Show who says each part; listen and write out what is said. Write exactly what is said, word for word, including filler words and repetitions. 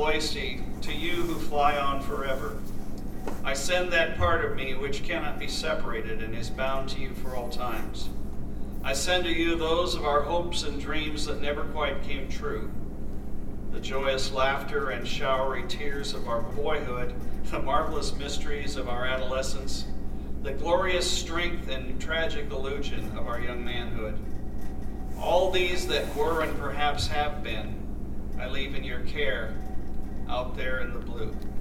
Speaker 1: Boise, to you who fly on forever. I send that part of me which cannot be separated and is bound to you for all times. I send to you those of our hopes and dreams that never quite came true. The joyous laughter and showery tears of our boyhood, the marvelous mysteries of our adolescence, the glorious strength and tragic illusion of our young manhood. All these that were and perhaps have been, I leave in your care out there in the blue.